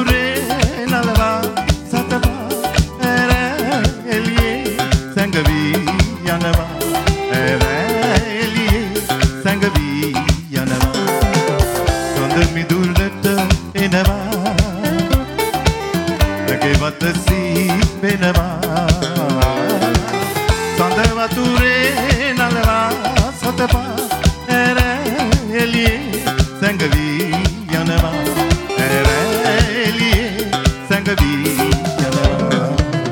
වතුරේ නලවා සතපා එළියේ සැඟවී යනවා එළියේ සැඟවී යනවා සොඳ මිදුලට එනවා රගේ වතසී වෙනවා සොඳ වතුරේ නලවා සතපා එළියේ සැඟවී යනවා එළියේ සැඟවී යනවා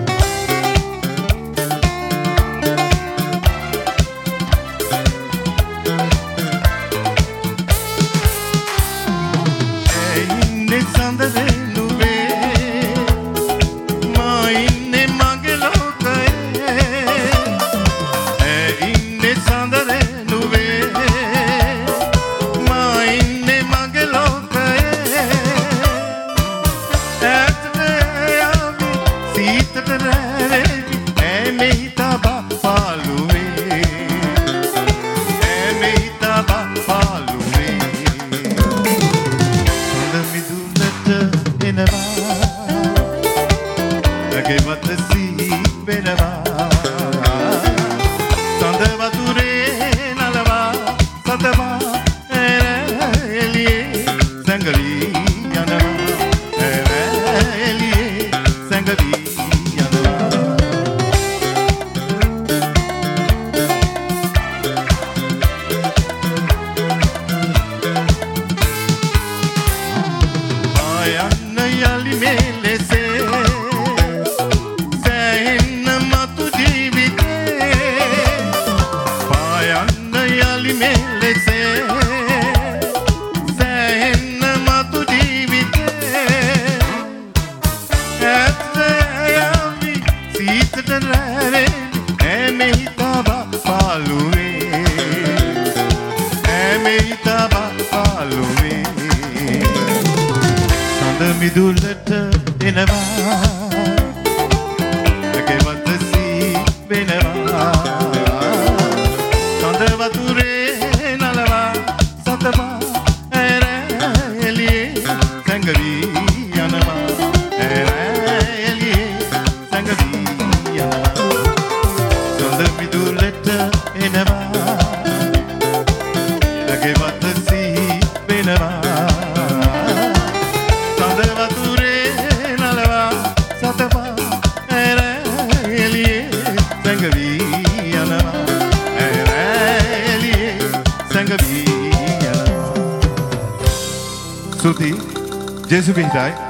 ඉන්නේ සඳ වෙනුවේ මා ඉන්නේ මගේ ලෝකයේ ඉන්නේ සඳ වෙනුවේ මා ඉන්නේ මගේ ලෝකයේ ඇත්තට යවි සීතට රැවි එමෙහි තබා පාළුවේ එමෙහි තබා පාළුවේ එනවා රගේ වතසී වෙනවා සඳ වතුරේ නලවා සතපා එළියේ සැඟවී යනවා එළියේ සැඟවී යනවා යන්න යලි මෙලෙසේ සෑහෙන්න මතු ජීවිතේ පායන්න යලි මෙලෙසේ සෑහෙන්න මතු ජීවිතේ ඇත්ත යවි සීතට රැවෙ එමෙහි තබා පාළුවේ එමෙහි තබා පාළුවේ මිදුලට එනවා රගේ වතසී වෙනවා සඳ වතුරේ නලවා සතපා එළියේ සැඟවී යනවා එළියේ සැඟවී යනවා සඳ මිදුලට එනවා රගේ වතසී වෙනවා Suti, Jesu Bihtai.